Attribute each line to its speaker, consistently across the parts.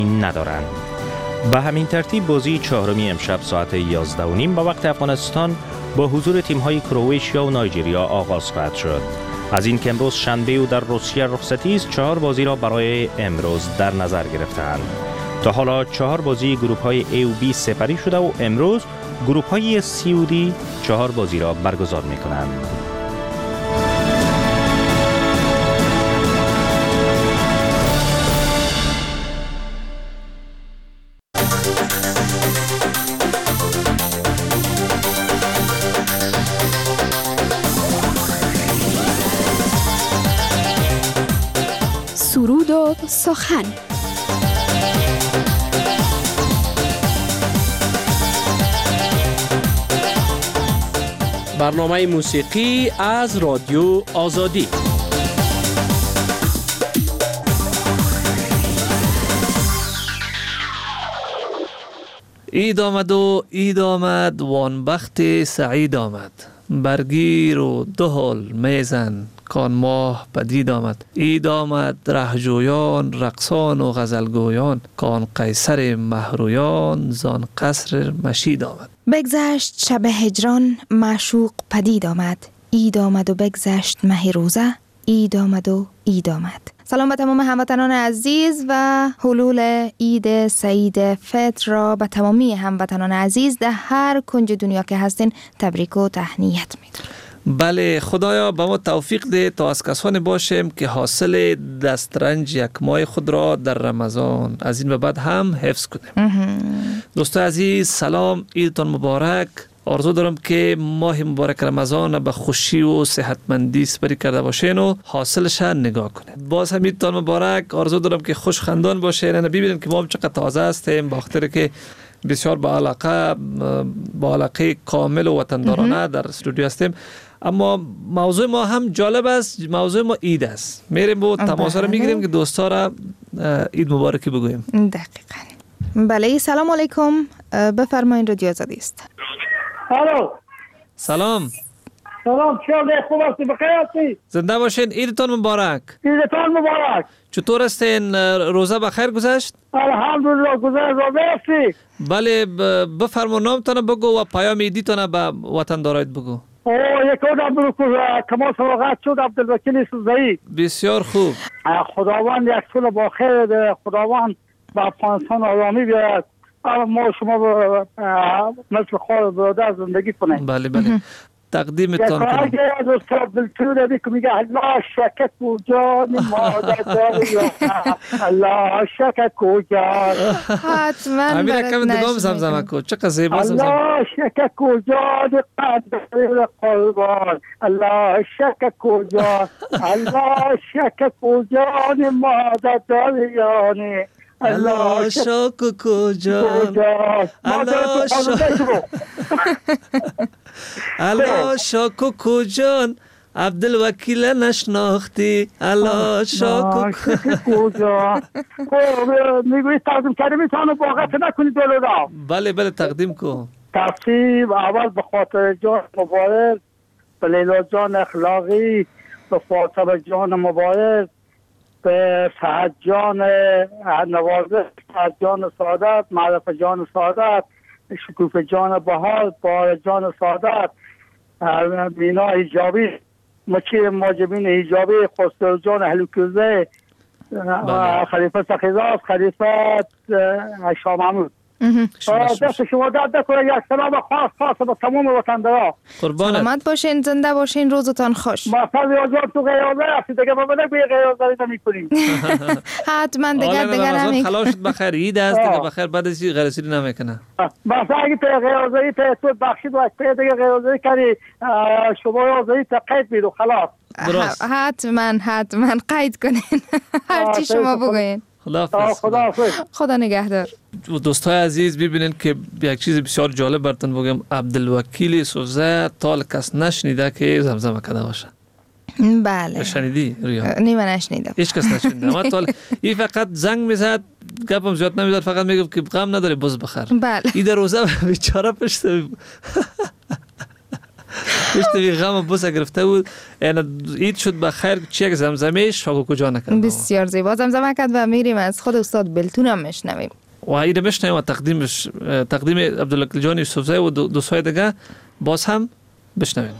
Speaker 1: ندارند. به همین ترتیب بازی چهارمی امشب ساعت 11:30 با وقت افغانستان با حضور تیم‌های کرواتیا و نایجریا آغاز خواهد شد. از این که امروز شنبه و در روسیه رخصتی است، 4 بازی را برای امروز در نظر گرفته‌اند. تا حالا 4 بازی گروه‌های A و B سپری شده و امروز گروه‌های C و D 4 بازی را برگزار می‌کنند.
Speaker 2: سرود و سخن.
Speaker 3: برنامه موسیقی از رادیو آزادی. عید آمد و عید آمد، وانبخت سعید آمد. برگیر و دهل میزن، کان ماه پدید آمد. عید آمد، رهجویان رقصان و غزلگویان، کان قیصر مهرویان زان قصر مشید آمد.
Speaker 4: بگذشت شب هجران، معشوق پدید آمد. عید آمد و بگذشت مه روزه، عید آمد و عید آمد. سلام به تمام هموطنان عزیز و حلول عید سعید فطر را به تمامی هموطنان عزیز در هر کنج دنیا که هستین تبریک و تهنیت میدم.
Speaker 3: بله، خدایا به ما توفیق ده تا از کسانی باشیم که حاصل دسترنج یک ماه خود را در رمضان از این به بعد هم حفظ کنیم. دوستان عزیز، سلام، عیدتان مبارک. آرزو دارم که ماه مبارک رمضان به خوشی و صحتمندی سپری کرده باشین و حاصلش نگاه کنید. باز هم عیدتان مبارک. آرزو دارم که خوش خندان باشین. ببینید که ما هم چقدر تازه هستیم، با خاطر که بسیار با علاقه کامل و وطندارانه در استودیو هستیم. اما موضوع ما هم جالب است. موضوع ما عید است. میریم و تماس رو میگیریم که دوستا را عید مبارکی بگوییم.
Speaker 4: دقیقاً. بله، سلام علیکم، بفرمایید، رادیو آزادی است.
Speaker 5: الو.
Speaker 4: سلام،
Speaker 5: چطور خوب هستی؟ بخیر هستی؟
Speaker 3: زنده باشین. عیدتان مبارک.
Speaker 5: عیدتان مبارک.
Speaker 3: چطور هستین؟ روزه بخیر گذشت؟
Speaker 5: الحمدلله گذشت. روزه هستی؟
Speaker 3: بله، بفرما نامتان بگو و پیام عیدیتان به وطندارایت بگو.
Speaker 5: یک عبدالله کمال سواغت شد، عبدالوکیل سوزایی.
Speaker 3: بسیار خوب.
Speaker 5: خداوند یک سال با خیر ده. خداوند به افغانستان آرامی بیارد. ما شما مثل خواهر برادر زندگی کنیم.
Speaker 3: بله بله. تقدیمتان کنم.
Speaker 5: یک از استاد دلتون دیگه میگه الله شکت کجان مادر داری، الله شکت کجان.
Speaker 4: حتما
Speaker 3: امیر کم دگام زمزمه کو، چقدر زیبا زمزمه.
Speaker 5: الله شکت کجان قدر قربان، الله شکت کجان، الله شکت کجان مادر داری.
Speaker 3: الله شاک کجان، الله شاک کجان، عبدالوکیل نشناختی، الله شاک
Speaker 5: کجان. میگوی تقدیم کردی میتونم باقت نکنی دلو را.
Speaker 3: بله بله، تقدیم کن.
Speaker 5: تقسیم اول به خاطر جان مبارک، به لیلا جان اخلاقی، به فاطمه جان مبارک، به سعد جان نوازه، سعد جان سعادت، معرف جان سعادت، شکوف جان بهار، بار جان سعادت، مینا حجابی، مچیر ماجبین حجابی، خسرو جان هلوکوزه، خلیفه سخیزاز، خلیفه شاه محمود. دست شما درد کنه. یک سلام خاص به تمام وطندارا.
Speaker 3: قربانت.
Speaker 4: سلامت باشین، زنده باشین، روزتان خوش.
Speaker 5: ما فضل تو غیازه هستی دیگه، ما بدک به غیازه نمی‌کنیم.
Speaker 4: حتما دیگه
Speaker 3: رمضان خلاص شد بخیر، عید است دیگه بخیر، بعد از این غیرسیری نمیکنه.
Speaker 5: بس اگه تو غیازه تو بخشید و تو دیگه غیازه کردی، شما غیازه تا قید میدو خلاص.
Speaker 4: حتما قید کنین. هر چی شما بگوین. خدا نگهدار.
Speaker 3: دوستای عزیز، ببینید که یک چیز بسیار جالب براتون بگم. عبدالوکیل سوزه تا کس نشنیده که زمزمه کرده باشه.
Speaker 4: بله.
Speaker 3: شنیدی رویا؟
Speaker 4: نه، من نشنیدم.
Speaker 3: هیچ کس نشنیده. ما تا این فقط زنگ میزد، گپم زیاد نمیزد، فقط میگفت که غم نداره بز بخیر.
Speaker 4: بله.
Speaker 3: این در روزه بیچاره پشت پشت غم بوسه گرفته بود. عید شد بخیر. چی یک زمزمه شاگو کجا نکرد.
Speaker 4: بسیار زیبا زمزمه کرد و میریم از خود استاد بلتون هم میشنویم.
Speaker 3: و ایده میشنویم و تقدیم عبدالوکیل جان یوسفزی و دوستای دیگه باز هم بشنویم.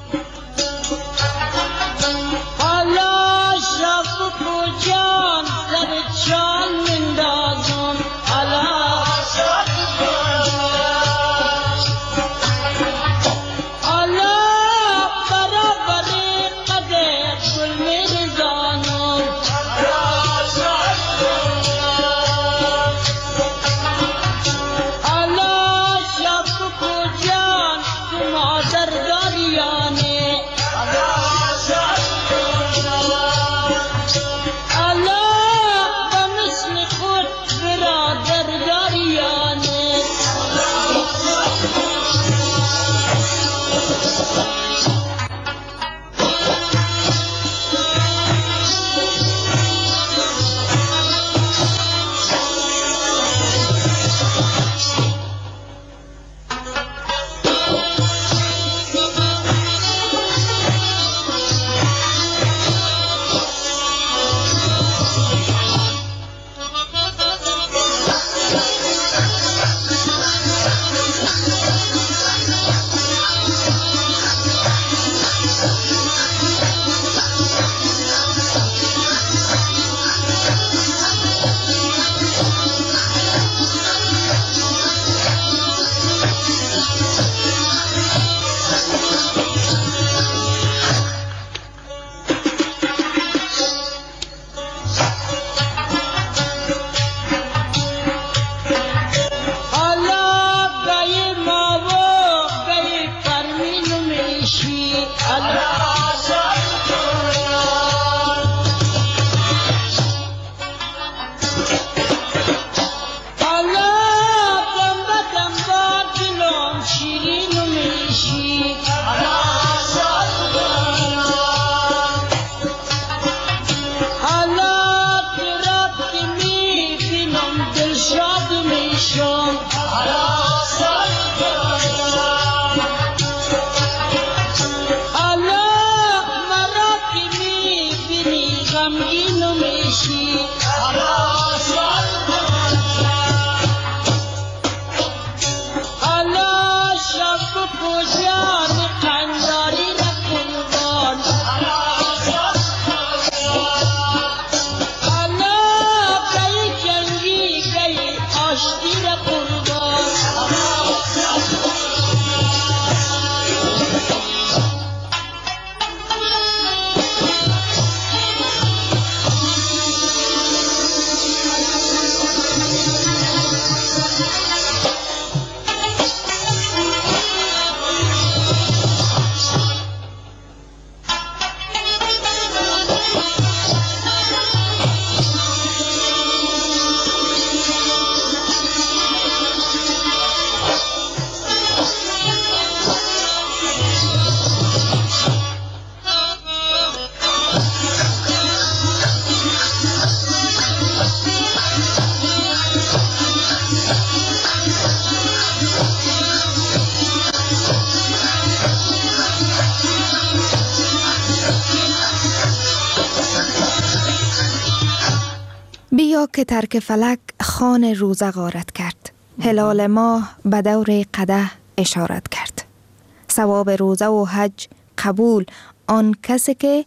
Speaker 4: بیا که ترک فلک خوان روزه غارت کرد، هلال ماه به دور قدح اشارت کرد. ثواب روزه و حج قبول آن کسی که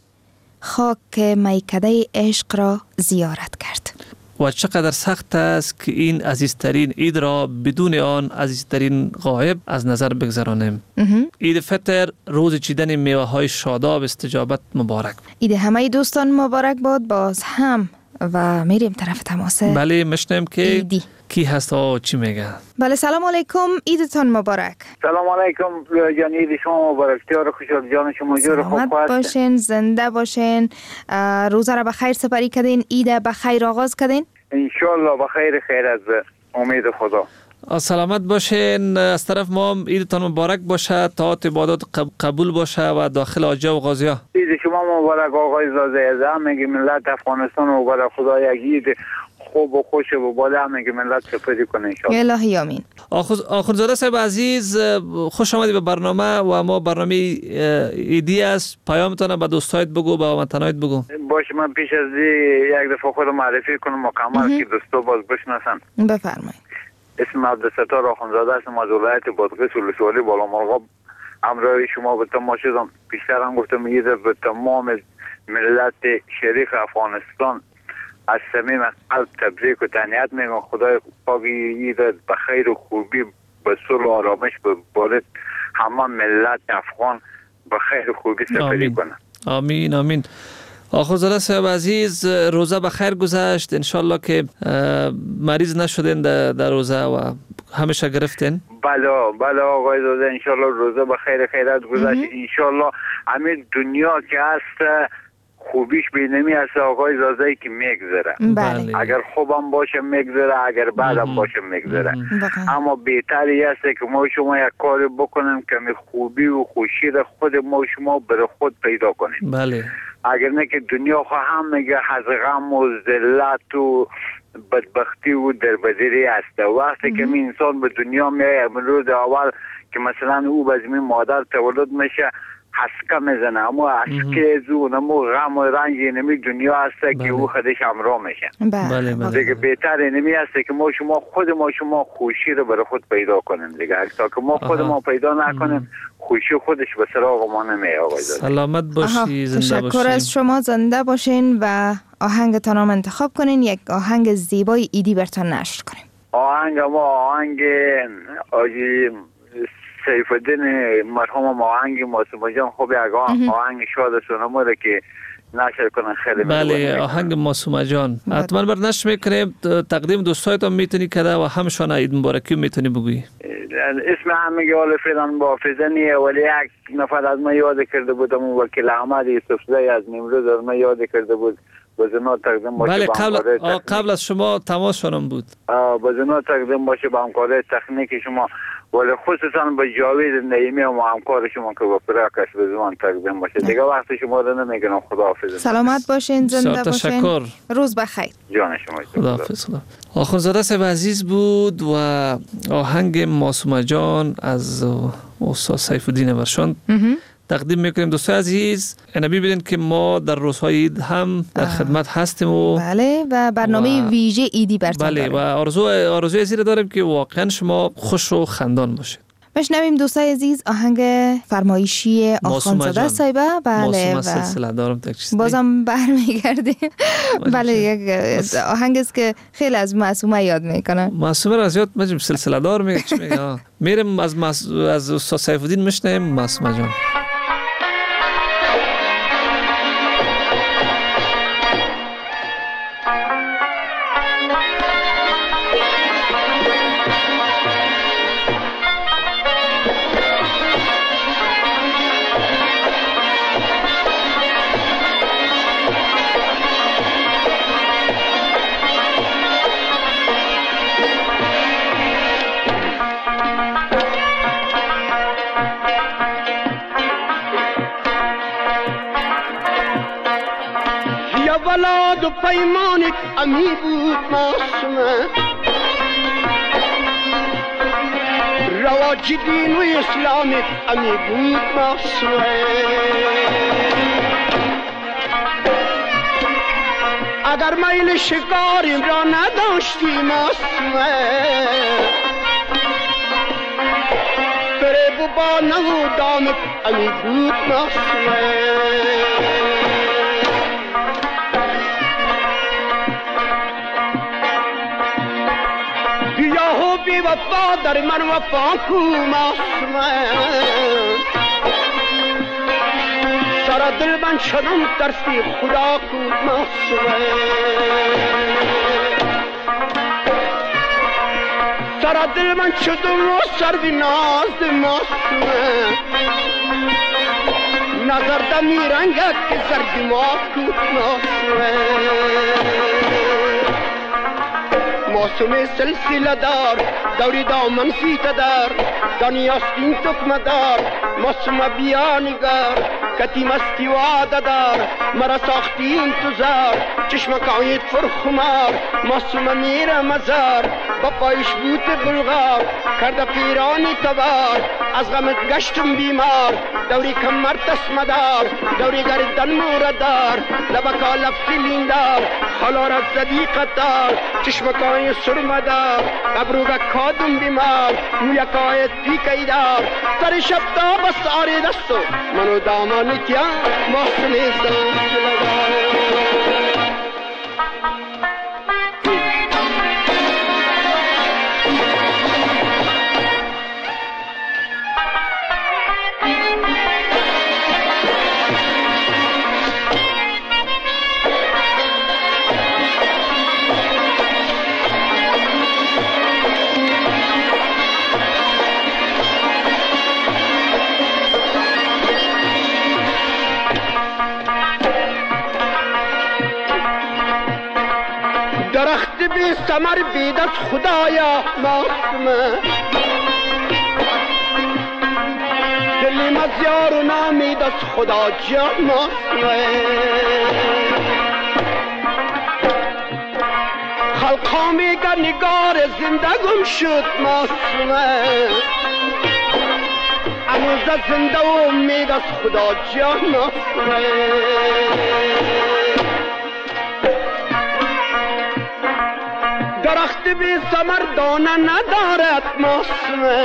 Speaker 4: خاک میکده عشق را زیارت کرد.
Speaker 3: و چقدر سخت است که این عزیزترین عید را بدون آن عزیزترین غایب از نظر بگذرانیم. عید فطر روز چیدن میوه های شاداب استجابت مبارک.
Speaker 4: عید همه دوستان مبارک باد. باز هم و میریم طرف تماسه.
Speaker 3: بله میشنیم که
Speaker 4: ایدی
Speaker 3: کی هست و چی میگه.
Speaker 4: بله سلام علیکم، عیدتان مبارک.
Speaker 5: سلام علیکم جان، عید شما مبارک. تیار خوشحال جان شما جور خوب
Speaker 4: سلامت باشین، زنده باشین، روزه را بخیر سپری کردین، عید بخیر آغاز کردین
Speaker 5: انشالله بخیر خیر از امید خدا.
Speaker 3: سلامت باشین. از طرف ما هم عیدتان مبارک باشه، طاعت عبادات قبول باشه و داخل آجا و غازیا.
Speaker 5: عید شما مبارک آقای زاده. همه ملت افغانستان مبارک. خدا یک عید خوب و خوش و بالا همه که ملت سپری کنه انشاءالله.
Speaker 4: الهی آمین.
Speaker 3: آخوندزاده صاحب عزیز، خوش آمدید به برنامه و ما برنامه ایدی است. پیامتان به دوستایت بگو، به هموطنایت بگو.
Speaker 5: باشه، من پیش از یک دفعه خودم معرفی کنم مکمل که دوستا باز بشناسن.
Speaker 4: بفرمایید.
Speaker 5: اسم عبدالستار آخوندزاده هستم از ولایت بادغیس ولسوالی بالامرغاب. همراه شما به تمام شدم. بیشتر هم گفتم یه به تمام ملت شریف افغانستان از صمیم قلب تبریک و تهنیت میگم. خدای پاک عید به خیر و خوبی به صلح و آرامش ببارد همه ملت افغان به خیر و خوبی سپری کنه.
Speaker 3: آمین آمین. آخوندزاده صاحب عزیز، روزه به خیر گذشت. انشالله که مریض نشدین در روزه و همیشه گرفتین.
Speaker 5: بله آقای زاده، انشالله روزه به خیر خیرات گذشت. انشالله همین دنیا که هست خوبیش بینمی هست آقای زاده که میگذره.
Speaker 4: بله.
Speaker 5: اگر خوبم باشه میگذره، اگر بعدم باشه میگذره. اما بهتری است که ما شما یک کار بکنیم که خوبی و خوشی را خود ما شما بر خود پیدا کنیم.
Speaker 3: بله.
Speaker 5: اگر نه که دنیا خو هم میگه از غم و ذلت و بدبختی و دربدری است. وقتی که این انسان به دنیا میاد روز اول که مثلا او به زمین مادر تولد میشه حسکه میزنه، اما حسکه زون امو غم و رنج نمی دنیا هست که او خودش همراه میشه.
Speaker 3: بله.
Speaker 5: دیگه بهتر نمی هست که ما شما خوشی رو برای خود پیدا کنیم دیگه. تا که ما خود ما پیدا نکنیم خوشی خودش به سراغ ما نمیاد. آقای زاده
Speaker 3: سلامت باشی، زنده باشی.
Speaker 4: تشکر از شما، زنده باشین و آهنگتان هم انتخاب کنین. یک آهنگ زیبای ایدی برتان نشر کنیم.
Speaker 5: آهنگ آجی سیف الدین مرحوم آهنگ معصومه جان خوب یک آهنگ شاد سونمو رو که نشر کنن خیلی.
Speaker 3: بله، آهنگ معصومه جان حتما بر نشر میکنیم. تقدیم دوستایت هم میتونی کرده و همشان عید مبارکی میتونی بگویی.
Speaker 5: اسم همه حال فعلا با فیضنیه، ولی یک نفر از ما یاد کرده بودم، وکیل احمد یوسفزی از نیمروز از ما یاد کرده بود. بزنا تقدیم باشه.
Speaker 3: بله، قبل از شما تماس شدم بود.
Speaker 5: بزنا تقدیم باشه به همکاری تکنیک شما، ولی خصوصا به جاوید نعیمی و همکار شما که با پراکش بزمان تقدیم باشه. دیگه وقت شما رو نمیگنم. خداحافظ.
Speaker 4: سلامت باشین، زنده باشین.
Speaker 3: تشکر.
Speaker 4: روز بخیر.
Speaker 5: جان شما.
Speaker 3: خداحافظ. آخوندزاده صاحب عزیز بود و آهنگ معصومه جان از استاد سیف الدین ورشان تقدیم میکنیم. دوستان عزیز، ببینید که ما در روزهای عید هم در خدمت هستیم و
Speaker 4: بله و برنامه ویژه ایدی براتون
Speaker 3: داریم. و آرزوی زیر داریم که واقعا شما خوش و خندان باشید.
Speaker 4: بشنویم دوستای عزیز آهنگ فرمایشی آخوندزاده صاحب. بله، و
Speaker 3: سلسله دارم تکچیز
Speaker 4: بازم برمیگردیم. بله، یک آهنگ است که خیلی از معصومه یاد میکنه.
Speaker 3: معصومه را از یاد مجم سلسله دار میگه. چی میگه؟ میریم از استاد سیف الدین میشنیم معصومه جان.
Speaker 6: ولاد و پیمانت امی بود معصومه، رواج دین و اسلامت امی بود معصومه. اگر میل شکاریم را نداشتی معصومه، فریب و با نمودامت امی بود معصومه. بی وفا در من وفا کو معصومه، سر دل من شدم ترسی خدا کو معصومه. سر دل من شدم و سر بی ناز معصومه، نظر دمی رنگت که زردی ما کو معصومه. معصومه سلسله دار دوری دامن سیته دار، دانی آستین تکمه دار. معصومه بیا نگار کتی مستی وعده دار مرا ساختی این تو زار چشمکایت فرخمار معصومه میره مزار با پایش بوت بلغار کرده پیرانی تبار از غمت گشتم بیمار دوری کمر تسمدار دوری گردن موردار لبکا لب فیلیندار حالا را زدی قطار چشمکای سرمدار قبروگا کادم بیمار مویکای پیکیدار سر شب تا بس آری دستو منو دامان کیا محسن سوز لگا درخت بی ثمر بید از خدایا معصومه دلی مزیار و نامید از خدا جان معصومه خلقا میگه نگار زندگم شد معصومه اموزه زنده و امید از خدا جان معصومه درخت بی ثمر دانه ندارد معصومه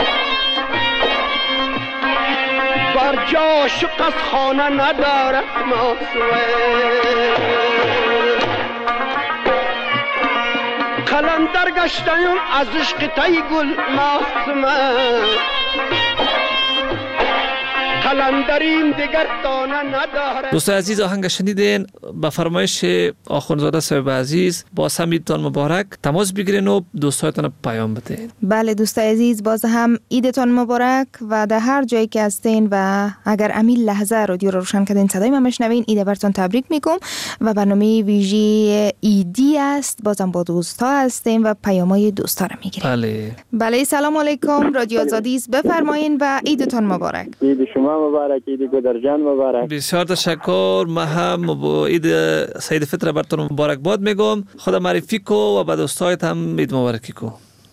Speaker 6: بر جا شق از خانه ندارد معصومه قلندر گشتیم از عشق تی گل معصومه قلندریم دیگر دانه نداره.
Speaker 3: دوستان عزیز آهنگ شنیدین به فرمایش آخوندزاده صاحب عزیز. باز هم عیدتان مبارک. تماس بگیرین و دوستایتان پیام بدین.
Speaker 4: بله دوستان عزیز باز هم عیدتان مبارک و در هر جایی که هستین و اگر امیل لحظه رادیو رو روشن کردین صدای من بشنوین عید براتون تبریک میگم و برنامه ویژه عیدی است. بازم با دوستا هستیم و پیامای دوستا رو میگیریم. بله سلام علیکم رادیو آزادی است بفرمایین و عیدتان مبارک.
Speaker 7: عید شما مبارک، عید گودرجان مبارک.
Speaker 3: بسیار تشکر. من هم عید سعید فطر براتون مبارک باد میگم. خدا معرفی کو و به دوستایت هم عید مبارکی کو.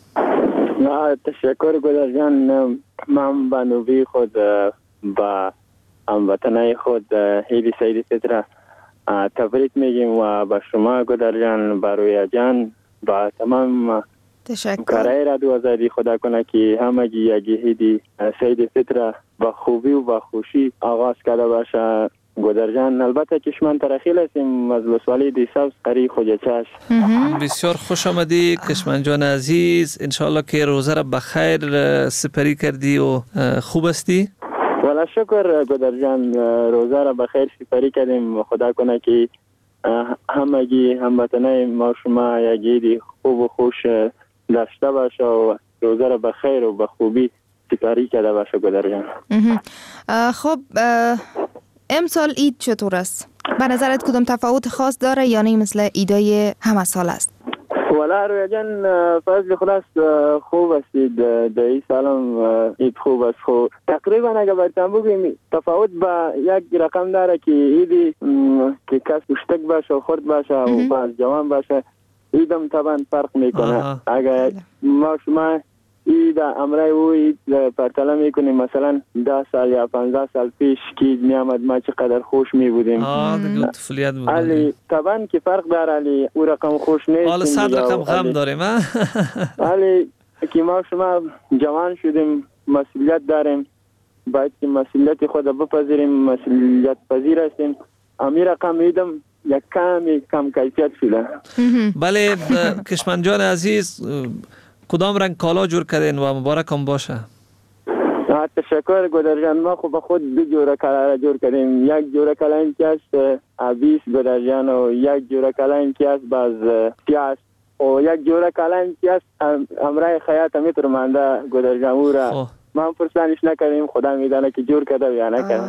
Speaker 7: تشکر گودرجان. من به نوبی خود با هموطنای خود عید سعید فطر تبریک میگیم و به شما گودرجان، با رویا جان، با تمام کارهای رادیو آزادی خدا کنه که همگی یک عید سعید فطر با خوبی و با خوشی آغاز کرده باشه. گودرجان البته کشمن ترخیل هستیم از لسوالی دیساوس قری خوجچش.
Speaker 3: بسیار خوش آمدی کشمن جان عزیز. انشاءالله که روزه را بخیر سپری کردی و خوب هستی.
Speaker 7: والا شکر گودرجان، روزه را بخیر سپری کردیم. خدا کنه که همگی هموطنای ما شما یک عید خوب و خوش داشته باشه و روزه را بخیر و به خوبی سپری کرده باشه گودرجان.
Speaker 4: خب امسال عید چطور است؟ به نظرت کدام تفاوت خاص داره یا نه مثل عیدای همه سال است؟
Speaker 7: والا رویا جان فضل خداست خوب استید. در این سال هم عید خوب است. خوب تقریبا اگر برتن بگیم تفاوت با یک رقم داره که عیدی که کس کشتک باشه و خورد باشه و باز جوان باشه عیدم طبعا فرق میکنه. اگر ما شما عید امرای و عید پرتله میکنیم مثلا 10 سال یا 15 سال پیش که عید میامد ما چقدر خوش میبودیم.
Speaker 3: دیگه طفولیت بود.
Speaker 7: علی طبعا که فرق داره. علی او رقم خوش نیست.
Speaker 3: حالا 100 رقم غم داریم.
Speaker 7: علی که ما شما جوان شدیم مسئولیت داریم، باید که مسئولیت خود بپذیریم، مسئولیت پذیر هستیم. امی رقم عیدم یک کم کیفیت شده.
Speaker 3: بله کشمن جان عزیز کدام رنگ کالا جور کردین و مبارک هم باشه.
Speaker 7: تشکر گودرجان. ما خود 2 جوره کالا جور کردیم. یک جوره کالا این که است عبیس گودرجان و یک جوره کالا این که است باز پیاز و یک جوره کالا این که است امرای خیاط میتر مانده گودرجان. او را ما پرسانش نکردیم، خدا میدانه که جور کرده یا نکرده.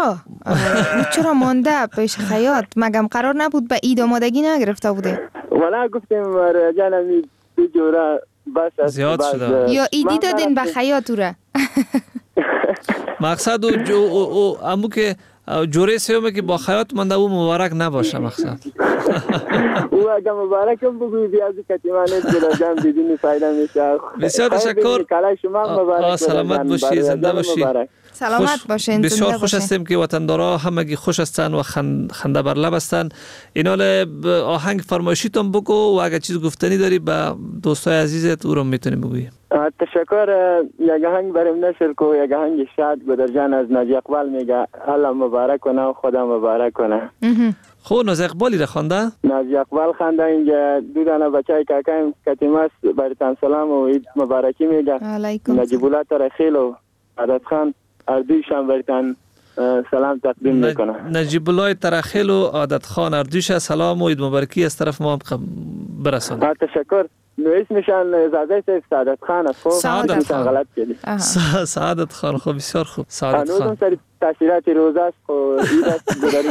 Speaker 4: چرا مانده پیش خیاط؟ مگم قرار نبود به عید آمادگی نگرفته بوده؟
Speaker 7: والا گفتیم جانم 2 جوره بس
Speaker 3: زیاد شده
Speaker 4: یا ایدی دادین به خیاط را؟
Speaker 3: مقصد امو که جوره سیومه که با خیاط مانده او مبارک نباشه مقصد.
Speaker 7: او اگه مبارکم بگوی بیازی کتیمانه جلوجم دیدین فایده میشه.
Speaker 3: بسیار تشکر.
Speaker 7: کلای شما مبارک.
Speaker 3: سلامت باشی، زنده باشی.
Speaker 4: سلامت باشین.
Speaker 3: بسیار خوش هستیم که وطندارا همگی خوش هستن و خنده بر لب هستن. اینال آهنگ فرمایشیتون بگو و اگه چیز گفتنی داری با دوستای عزیزت او رو میتونی بگویی.
Speaker 7: تشکر. یک آهنگ بریم نشر کو، یک آهنگ شاد گدرجان از ناجی اقبال میگه الله مبارک کنه و خدا مبارک کنه.
Speaker 3: خب ناجی اقبالی را خوانده؟
Speaker 7: ناجی اقبال خوانده. اینجا دو دانه بچهای کاکایم کتیماس برتان سلام و عید مبارکی میگه. نجیب الله ترخیل و عادت خان اردویشان برتان سلام تقدیم میکنه.
Speaker 3: نجیب الله ترخیل و عادت خان اردویش سلام و عید مبارکی از طرف ما برسون.
Speaker 7: تشکر. اسمشان اجازه سعادت خان است.
Speaker 4: سعادت خان
Speaker 7: غلط کردی.
Speaker 3: سعادت خان. خب بسیار خوب. سعادت خان.
Speaker 7: هنوز سر تاثیرات روزه است و عید است گذاری.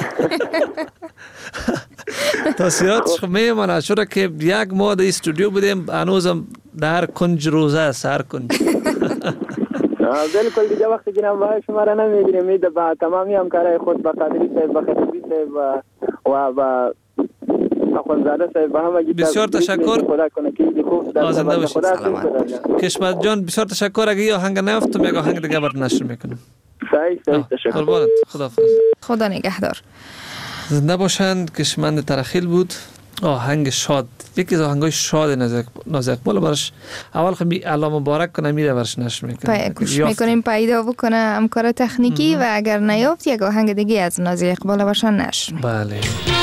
Speaker 3: تاثیراتش میمونه چرا که یک ماه در استودیو بودیم هنوزم در کنج روزه است هر کنج.
Speaker 7: بالکل دیگه وقتی که نم شما را نمیگیریم میده با تمامی همکارای خود با قادری صاحب با خطیبی صاحب و با اخوانزاده صاحب با همگی
Speaker 3: بسیار تشکر.
Speaker 7: خدا کنه که ایدی خوب در
Speaker 3: زنده باشید.
Speaker 7: خدا.
Speaker 3: کشمت جان بسیار تشکر. اگه یه آهنگ نیافتم یک آهنگ دیگه برات نشر میکنم.
Speaker 7: صحیح تشکر.
Speaker 3: قربانت. خداحافظ.
Speaker 4: خدا نگهدار.
Speaker 3: زنده باشند. کشمند ترخیل بود. آهنگ شاد، یکی از آهنگای شاد ناز اقبال برش اول خب الله مبارک کنه میره برش نشر میکنه.
Speaker 4: کوشش میکنیم پیدا بکنه همکار تکنیکی و اگر نیافت یک آهنگ دیگه از ناز اقبال برشان نشر.
Speaker 3: بله.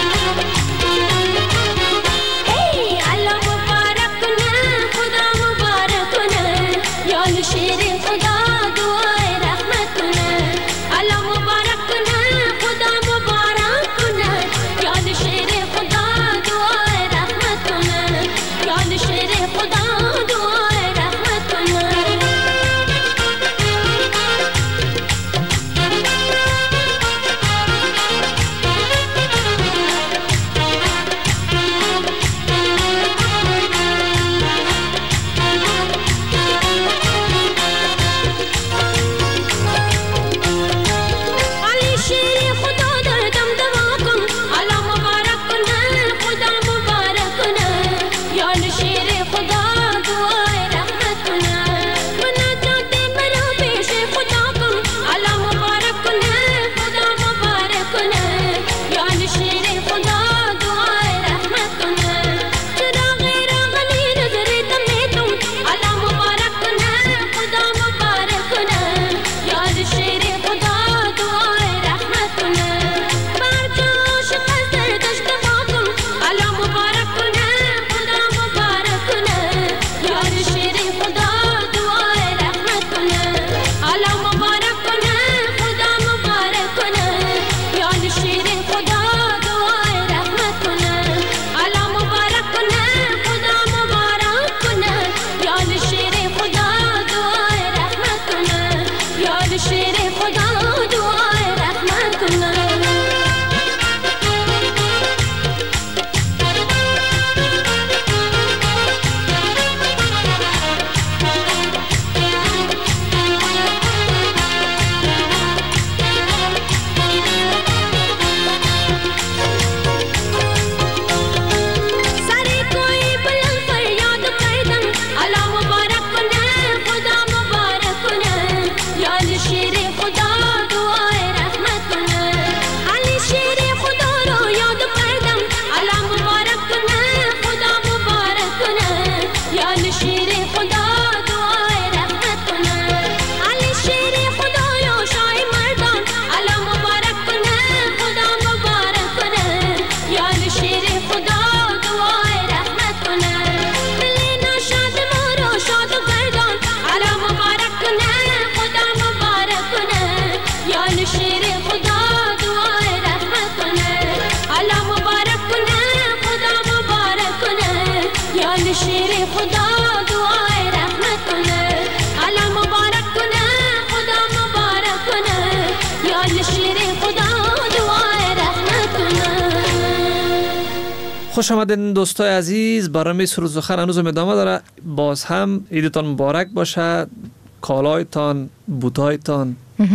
Speaker 3: خوش آمدین دوستای عزیز. برنامه سرود سخن هنوز ادامه داره. باز هم عیدتان مبارک باشه. کالایتان، بوتایتان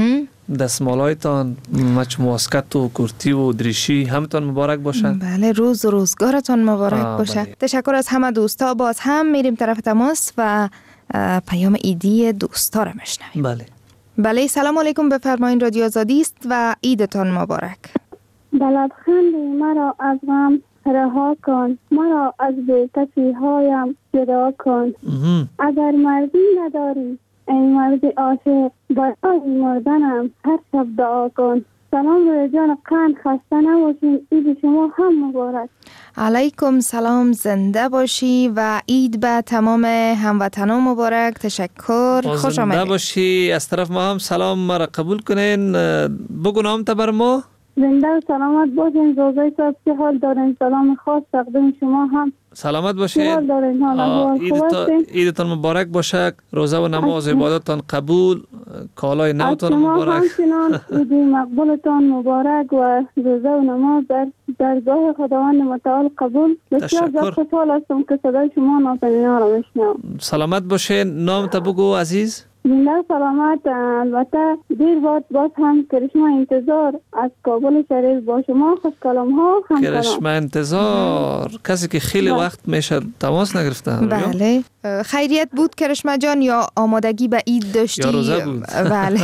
Speaker 3: دستمالایتان مچ مواسکت و کرتی و دریشی همتان مبارک باشه.
Speaker 4: بله، روز و روزگارتان مبارک باشه.
Speaker 3: بله.
Speaker 4: تشکر از همه دوستا. باز هم میریم طرف تماس و پیام ایدی دوستا را میشنویم.
Speaker 3: بله.
Speaker 4: بله، سلام علیکم، بفرمایید. رادیو آزادی است و عیدتان مبارک.
Speaker 8: بلدخندی مرا از غم رها کن، مرا از بی‌کسی هایم جدا کن. اگر مردی نداری ای مرد عاشق، برای مردنم هر شب دعا کن. سلام روی جان قند، خسته نباشین. عید شما هم مبارک.
Speaker 4: علیکم سلام، زنده باشی و عید به تمام هموطنان مبارک. تشکر، خوش آمدید.
Speaker 3: زنده باشی. از طرف ما هم سلام مرا قبول کنین. بگو نام تا بر ما.
Speaker 8: زنده و سلامت باشین. روزای صاحب چه حال دارین؟ سلام خاص تقدیم شما هم.
Speaker 3: سلامت
Speaker 8: چه
Speaker 3: باشین.
Speaker 8: حال دارین؟ حالا خوب هستین؟
Speaker 3: عیدتان مبارک باشه. روزه و نماز عبادتتان قبول. کالای نوتان مبارک.
Speaker 8: همچنان عید مقبولتان مبارک و روزه و نماز در درگاه خداوند متعال قبول. بسیار زیاد خوشحال هستم که صدای شما نازنینا را میشنوم.
Speaker 3: سلامت باشین. نام تا بگو عزیز.
Speaker 8: زنده سلامت. البته دیر باز هم کرشما انتظار از کابل شریف با شما خوش کلام ها هم
Speaker 3: کرشما انتظار. کسی که خیلی وقت میشه تماس نگرفته.
Speaker 4: بله. خیریت بود کرشما جان یا آمادگی به عید داشتی؟
Speaker 3: یا روزه بود.
Speaker 4: بله.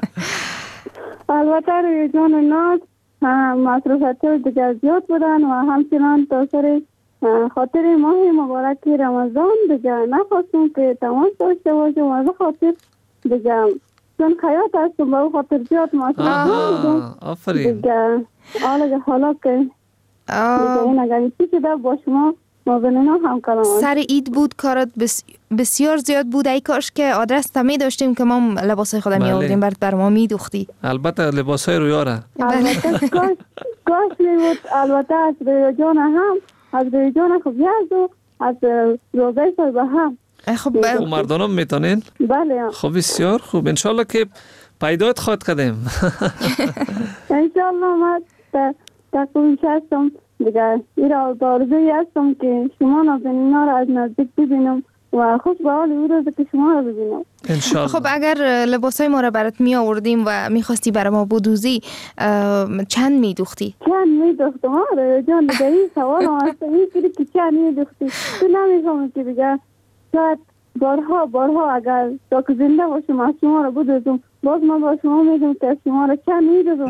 Speaker 8: البته روی جان ناز مصروفیت دیگر زیاد بودن و همچنان تاثیر خاطر ماه مبارک رمضان دیگه نخواستم که تماس داشته باشم و از خاطر دیگه چون خیاط هستم به خاطر زیاد مصروف بودم.
Speaker 3: آفرین.
Speaker 8: دیگه حالا که دیگه این اگر چی شده با شما مبینینا هم کلام
Speaker 4: سر عید بود، کارت بسیار زیاد بود. ای کاش که آدرس تمی داشتیم که ما لباسای خودم می آوردیم بر ما می دوختی.
Speaker 3: البته لباسای رویاره.
Speaker 8: البته کاش می بود. البته از روی جان هم، از روی جان خوب یزد و از روزای صاحب هم.
Speaker 3: خب مردانم میتونین؟
Speaker 8: بله.
Speaker 3: خب بسیار خوب. انشالله که پیدایت خواهد کردیم.
Speaker 8: انشالله ما تقویش هستم دیگه. ایرا بارزوی هستم که شما نازنینا را از نزدیک ببینم و خوش به حال او روز که شما را ببینم
Speaker 3: انشالله.
Speaker 4: خب اگر لباسای ما را برات می آوردیم و می خواستی برای ما بدوزی چند می دوختی؟
Speaker 8: چند می دوختم؟ آره جان دیگه این سوال هم هست. این که چند می دوختی؟ تو نمیخوام که دیگه شاید بارها اگر تا که زنده باشم از شما را بدوزم، باز ما با شما میگم که شما را چند میدوزم.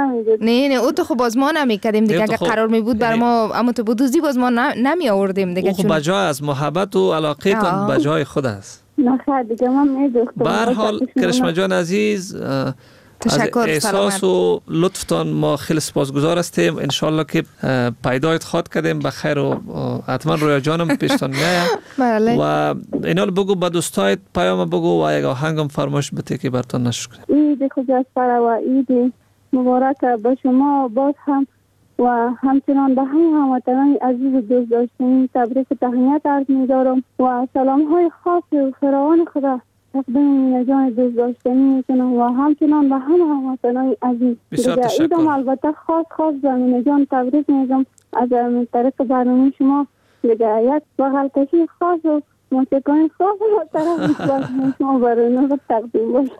Speaker 4: نه او تو خب باز ما نمی کردیم دیگه. اگر قرار می بود بر ما اما تو بدوزی باز ما نمی آوردیم دیگه.
Speaker 3: او خب بجای از محبت و علاقه تان بجای خود است.
Speaker 8: نه خیر دیگه من میدوختم.
Speaker 3: به هر حال کرشما جان عزیز،
Speaker 4: تشکر،
Speaker 3: از احساس و لطفتان ما خیلی سپاسگزار هستیم. انشالله که پیدایت خواد کردیم به خیر و حتما روی جانم پیشتان میایه.
Speaker 4: بله.
Speaker 3: و اینا رو بگو به دوستایت پیام بگو و یک آهنگم فرمایش بده که برتون نشکر.
Speaker 8: عید خجسته و عید مبارک به شما باز هم و همچنان به هموطنان عزیز و دوست داشتنی تبریک و تهنیت عرض می‌دارم و سلام های خاص و فراوان خدا تقدیم مینه جان دوست داشتنی میکنم و همچنان به هموطنان عزیز.
Speaker 3: بسیار تشکر.
Speaker 8: ایدم البته خاص به مینه جان تبریک میگم از طریق برنامه شما. دیگه یک بغل کشی خاص و موسیقی خاص طرف شما برنامه تقدیم باشه.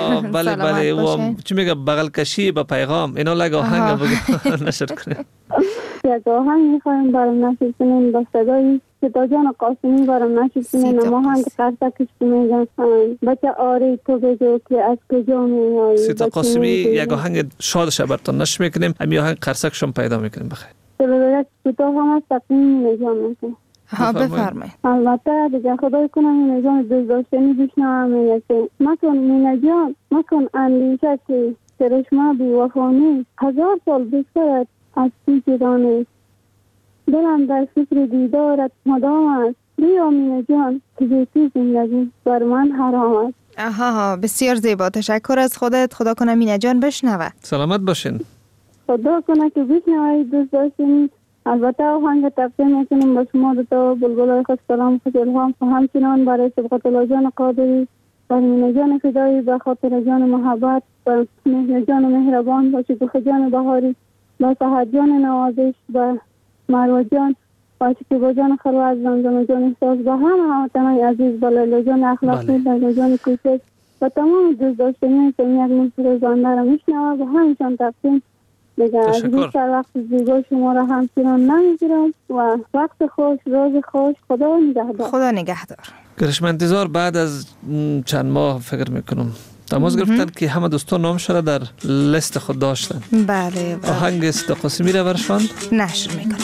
Speaker 3: بله و چی میگه بغل کشی به پیغام اینا لگ آهنگ بگو نشر کنیم.
Speaker 8: یک آهنگ میخوایم برام نشر کنیم با صدای ستا جان قاسمی برام نشر کنیم. آهنگ قرصکش میگن بچه آری تو بگو که از کجا میایی.
Speaker 3: ستا قاسمی یک آهنگ شادش براتون نشر میکنیم. همین آهنگ قرصکشون پیدا میکنیم. بخیر
Speaker 8: یک ستا هم از تقدیم نجام میکنیم.
Speaker 4: بفرمایید.
Speaker 8: البته دیگه خدای کنم مینه جان دوست داشتنی بشنوم میگه که مکن مینه جان مکن اندیشه که کرشما بی وفانی 1000 سال بسرت از تو جدانه دلم در فکر دیدارت مدام است. بیا مینه جان که بیتی زندگی بر من حرام است.
Speaker 4: بسیار زیبا. تشکر از خودت. خدا کنه مینه جان بشنوه.
Speaker 3: سلامت باشین.
Speaker 8: خدا کنه که بشنوید دوست داشتنی. البته آهنگ تقدیم میکنیم به شما دوتا بلبلای خوش کلام خوش الهام و همچنان برای سبقت الله جان قادری و مینه جان فدایی به خاطر جان محبت و مهر جان مهربان و شکوفه جان بهاری و سحر جان نوازش و مروه جان و شکوفه جان خلوت زمزمه جان احساس و هموطنان عزیز و لیلا جان اخلاقی لیلا جان کوچک و تمام دوست داشتنی که یک نصف روزانده را میشنوه و همشان تقسیم دیگه از بیشتر وقت زیبا شما را همچنان نمیگیرم و وقت خوش، روز خوش، خدا نگهدار.
Speaker 4: خدا نگهدار.
Speaker 3: گرش من انتظار بعد از چند ماه فکر میکنم تماس گرفتن که همه دوستان نامش را در لیست خود داشتن.
Speaker 4: بله.
Speaker 3: آهنگ صدا قاسمی را برشان
Speaker 4: نشر میکنم.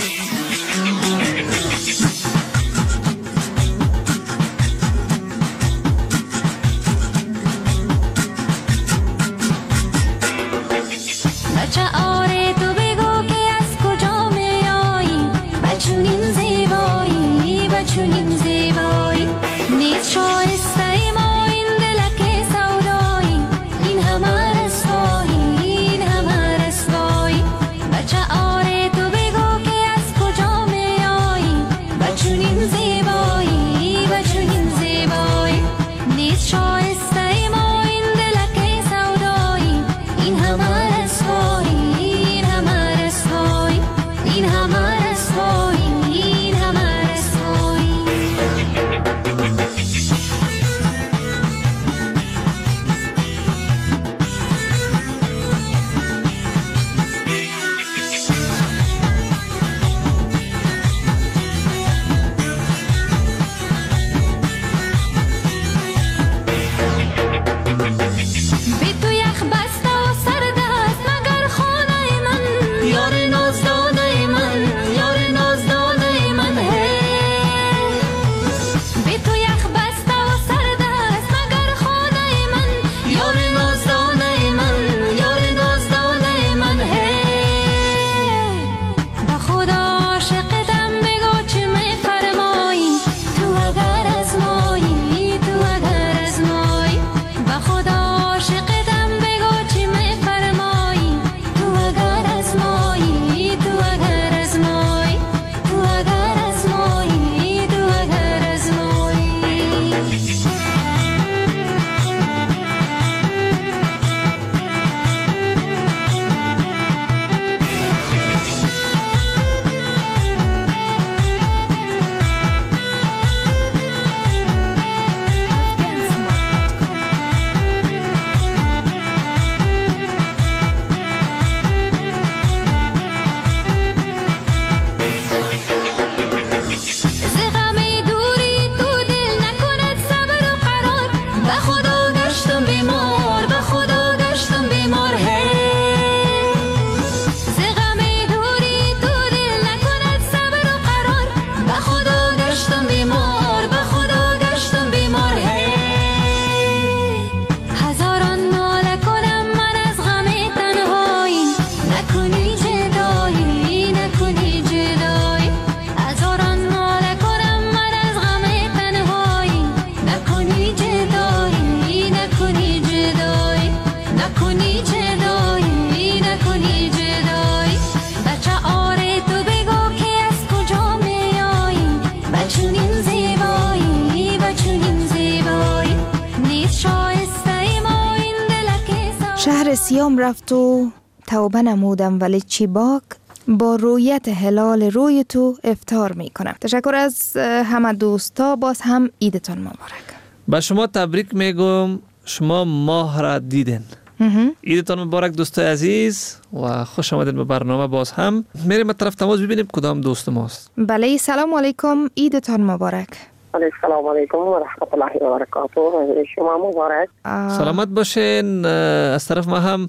Speaker 4: شهر سیام رفت و توبه نمودم ولی چی باک با رویت هلال روی تو افطار می کنم. تشکر از همه دوستا، باز هم عیدتان مبارک.
Speaker 3: با شما تبریک میگم، شما ماه را دیدن. عیدتان مبارک دوستای عزیز و خوش آمدین به برنامه. باز هم میریم طرف تماس ببینیم کدام دوست ماست.
Speaker 4: بله، سلام علیکم، عیدتان مبارک.
Speaker 9: السلام علیکم و رحمت الله و برکاته. شما مبارک.
Speaker 3: سلامت باشین. از طرف ما هم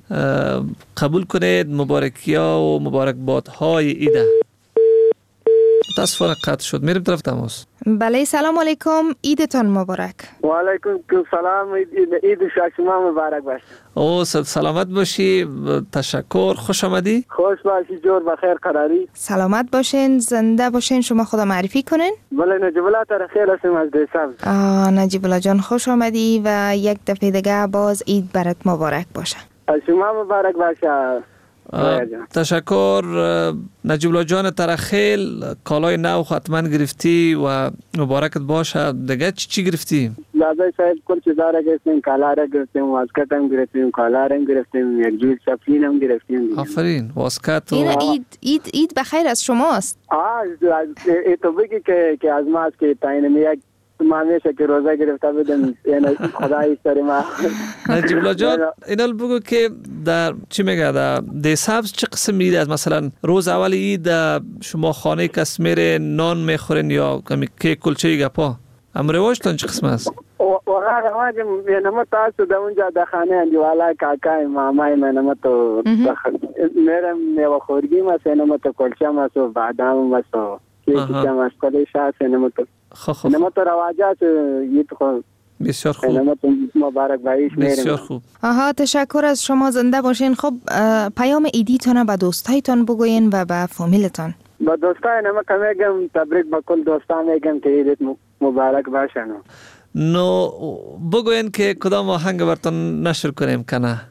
Speaker 3: قبول کنید مبارکی‌ها و مبارکبادهای عید. متاسفانه قطع شد. میریم طرف تماس.
Speaker 4: بله، سلام علیکم، عیدتان مبارک.
Speaker 7: و علیکم سلام، عید شما مبارک باشه.
Speaker 3: او سلامت باشی، تشکر، خوش آمدی.
Speaker 7: خوش باشی، جور بخیر قراری.
Speaker 4: سلامت باشین، زنده باشین. شما خدا معرفی کنین.
Speaker 7: بله، نجیب الله تر خیر هستیم از دیسب.
Speaker 4: نجیب الله جان خوش آمدی و یک دفعه دیگه باز عید برات مبارک باشه.
Speaker 7: شما مبارک باشه.
Speaker 3: تشکر. نجیب الله جان ترخیل کالای نو حتما گرفتی و مبارکت باشه. دیگه چی گرفتی؟
Speaker 7: لازم صاحب کل چیزا را گرفتیم، کالا را گرفتیم، واسکت هم گرفتیم، کالا را هم گرفتیم، یک جور چپلین هم گرفتیم.
Speaker 3: آفرین، واسکت.
Speaker 4: این عید بخیر از شماست.
Speaker 7: تو بگی که از ما است که تاین یک ما همیشه که روزه گرفته بودم یعنی خدای سر ما.
Speaker 3: نجیب الله جان اینال بگو که در چی میگه در دی سبز چه قسم میده از مثلا روز اول عید شما خانه کس میره نان میخورین یا کمی کیک کلچه گپا امرواشتون چه قسم است؟
Speaker 7: واقعا رواجم یعنی تاسو در اونجا در خانه اندیوالا کاکای مامای من تو میرم میوه خورگی ما سینما تو کلچه ما سو بادام ما سو کیکی ما سکلی شا سینما تو سینما تو رواجات عید خود
Speaker 3: بسیار خوب.
Speaker 7: سینما تو مبارک بایش میرم.
Speaker 3: بسیار خوب.
Speaker 4: آها تشکر از شما زنده باشین. خب پیام عیدیتون به دوستایتون بگوین و به فامیلتون.
Speaker 7: با دوستای نما میگم تبریک با کل دوستان میگم که عیدت مبارک باشه.
Speaker 3: نو بگوین که کدام آهنگ براتون نشر کنیم کنه؟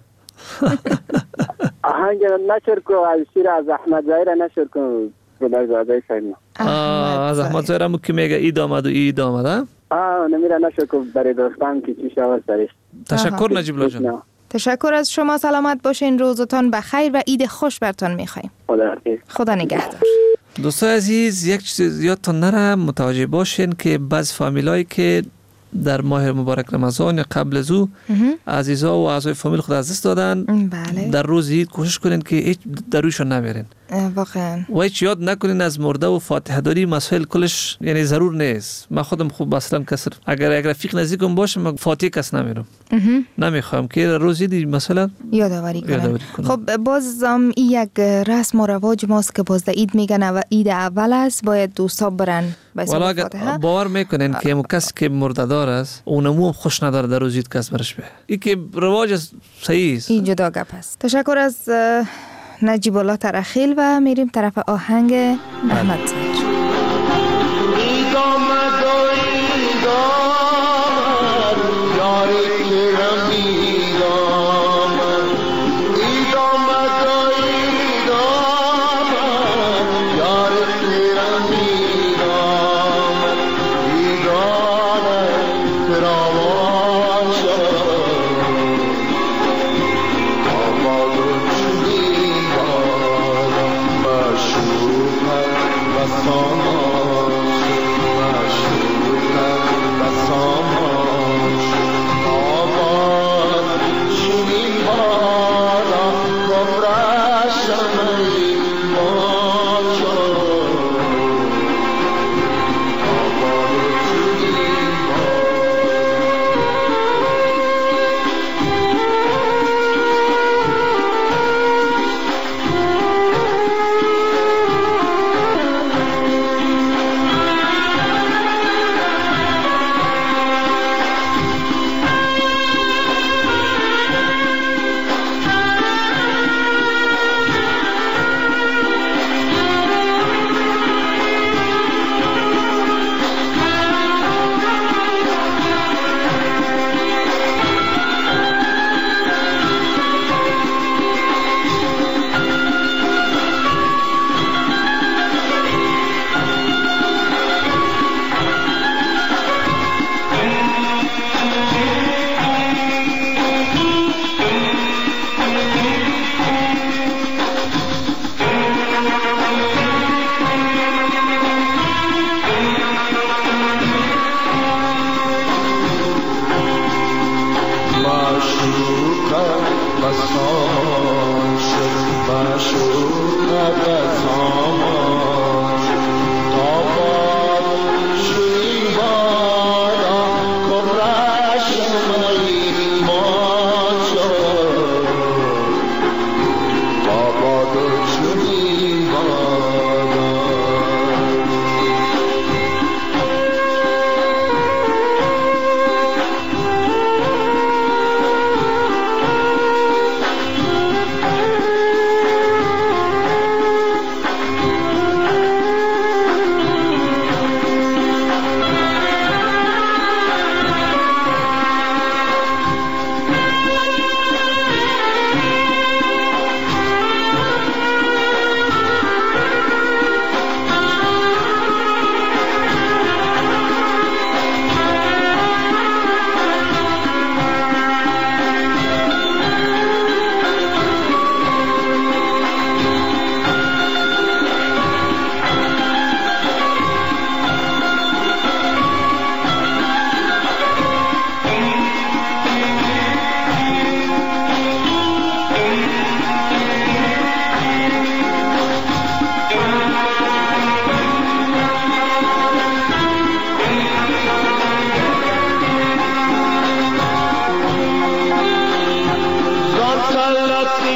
Speaker 7: آهنگ نشر کو از شیر از احمد ظاهر نشر کو خدای زاده ساینا.
Speaker 3: از احمد ظاهر هم که میگه عید آمد و عید آمد.
Speaker 7: نمیره نشر کو برای دوستان که چی شود سرش.
Speaker 3: تشکر نجیب الله جان.
Speaker 4: تشکر از شما. سلامت باشین. روزتون بخیر و عید خوش براتون میخوایم. خدا نگهدار.
Speaker 3: دوستای عزیز یک چیز یادتون نره متوجه باشین که بعض فامیلایی که در ماه مبارک رمضان یا قبل از او عزیزا و اعضای فامیل خود از دست دادن.
Speaker 4: بله.
Speaker 3: در روز عید کوشش کنین که هیچ در رویشون نمیرین
Speaker 4: واقعا
Speaker 3: و هیچ یاد نکنین از مرده و فاتحه داری مسائل کلش یعنی ضرور نیست. من خودم خوب مثلا کسر اگر رفیق نزدیکم باشه من فاتحه کس نمیرم نمیخوام که روز عید مثلا
Speaker 4: یادآوری کنم. خب باز این یک رسم و رواج ماست که باز عید میگن و عید اول است باید دوستا برن
Speaker 3: ولی اگر باور میکنین که مو کس که مرده دار است اونمو خوش نداره در روز عید کس برش به این که رواج صحیح است.
Speaker 4: این جدا گپ است. تشکر از نجیب الله ترخیل و میریم طرف آهنگ احمد ظاهر.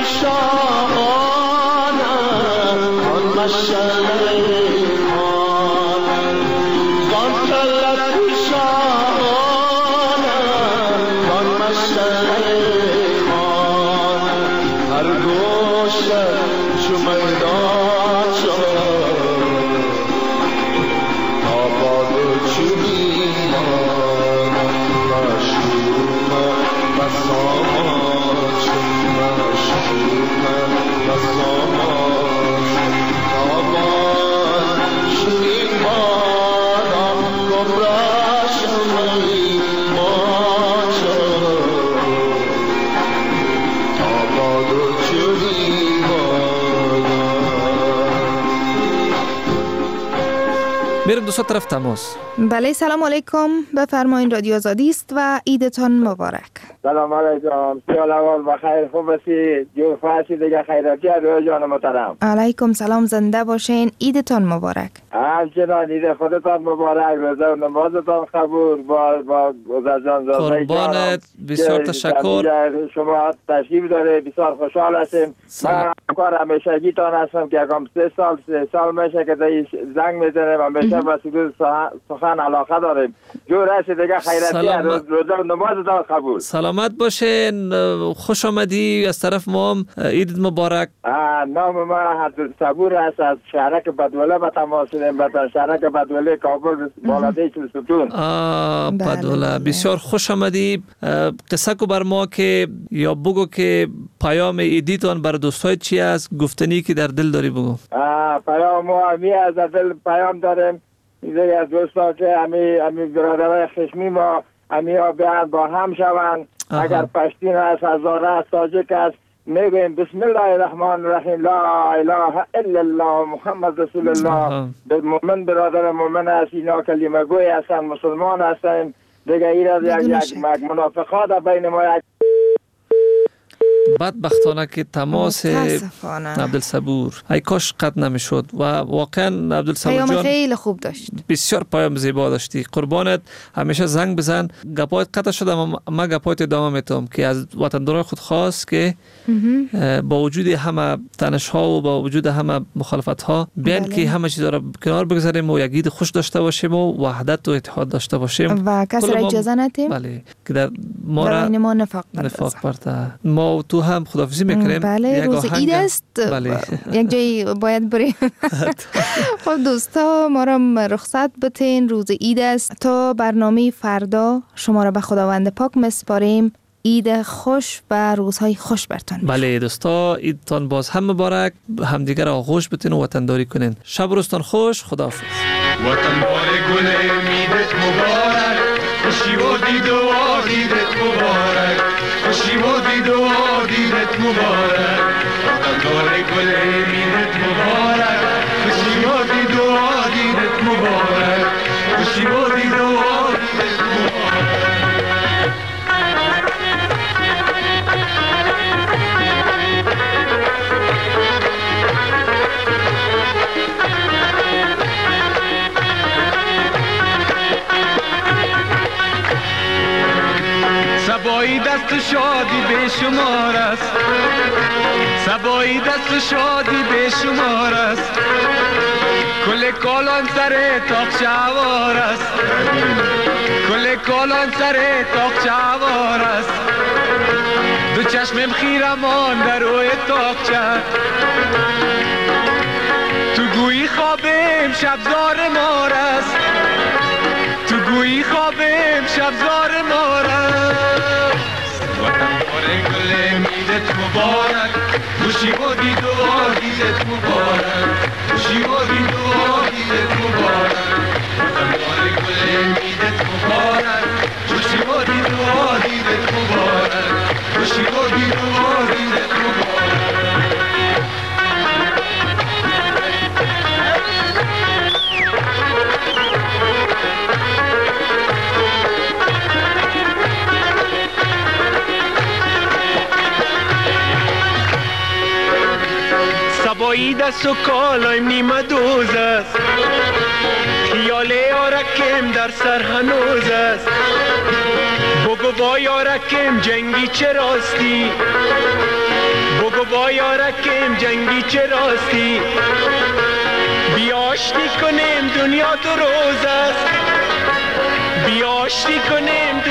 Speaker 3: میرم دوستا طرف تماس.
Speaker 4: بله سلام علیکم، بفرمایید. رادیو آزادی است و عیدتان مبارک.
Speaker 7: سلام علیکم، سیال اول بخیر، خوب باشید، جو فاشی دیگه خیراتی روی جان محترم.
Speaker 4: علیکم سلام، زنده باشین، عیدتان مبارک.
Speaker 7: همچنان عید خودتان مبارک، روزه و نمازتان قبول با گذرجان زاده
Speaker 3: قربانت، بسیار تشکر.
Speaker 7: شما تشریف داره، بسیار خوشحال هستیم. من کار همیشه گیتان هستم که اگم 3 سال میشه که زنگ میزنیم و همیشه با سخن علاقه داریم. جو رسید دیگه خیراتی روزه و نمازتان قبول.
Speaker 3: سلامت باشین، خوش آمدی از طرف ما، عید مبارک.
Speaker 7: نام ما عبدالصبور است، از شهرک بدوله به تماس داریم، به شهرک بدوله کابل بالادیش ستون.
Speaker 3: بدوله، بسیار خوش آمدی. قصه کو بر ما که یا بگو که پیام عیدیتون بر دوستای چی است، گفتنی که در دل داری بگو.
Speaker 7: پیام ما همی از دل پیام داریم، دیگه از دوستا که همی برادرای خشمی ما همی بیان با هم شوند. اگر پشتین است، هزاره است، تاجیک است، میگویم بسم الله الرحمن الرحیم، لا اله الا الله محمد رسول الله. مومن برادر مومن است، اینا کلمه گوی هستن، مسلمان هستن. دیگه ایراد یک منافقات بین ما یک
Speaker 3: بدبختانه که تماس عبدالصبور ای کاش قطع نمیشد و واقعا عبدالصبور جان
Speaker 4: پیام خیلی خوب داشت،
Speaker 3: بسیار پیام زیبا داشتی. قربانت، همیشه زنگ بزن. گپایت قطع شد اما ما گپایت ادامه میتم که از وطندارای خود خواست که با وجود همه تنش ها و با وجود همه مخالفت ها بیان که همه چیز را کنار بگذاریم و یک عید خوش داشته باشیم و وحدت و اتحاد داشته باشیم
Speaker 4: و کسی را اجازه ندیم.
Speaker 3: بله، که در ما را
Speaker 4: نفاق
Speaker 3: برده. ما تو هم خداحافظی میکنیم.
Speaker 4: بله، روز عید است.
Speaker 3: بله.
Speaker 4: یک جایی باید بریم. خب دوستا، ما را رخصت بتین، روز عید است. تا برنامه فردا شما را به خداوند پاک مسپاریم. عید خوش و روزهای خوش برتان.
Speaker 3: بله دوستا، عیدتان باز هم مبارک. همدیگر آغوش بتین و وطنداری کنین. شب و روزتان خوش. خداحافظ.
Speaker 10: وطنوال گل امیدت مبارک، خوشی و دید و عیدت مبارک، خوشی و دید و عیدت مبارک. وطنوال گل امیدت مبارک، خوشی و دید و عیدت مبارک، خوشی و دید و عیدت مبارک. سبایی دست شادی به شمار است، سبایی دست شادی به شمار است. کل کالان سر تاق شوار است، کل کالان سر تاق شوار است. دو چشمم خیرمان در روی تاقچه، تو گویی خوابم شبزار مار است، تو گویی خوابم شبزار مار است. وطنوال گل امیدت مبارک، خوشی و دید و عیدت مبارک، خوشی و دید و عیدت مبارک. وطنوال گل امیدت مبارک، خوشی و دید و عیدت مبارک، خوشی و دید و عیدت مبارک. سبایی دست و کالایم نیمه دوز است، خیال یارکم در سر هنوز است. بگو با یارکم جنگی چه راستی، بگو با یارکم جنگی چه راستی، بیاشتی کنیم دنیا تو روز است، بیاشتی کنیم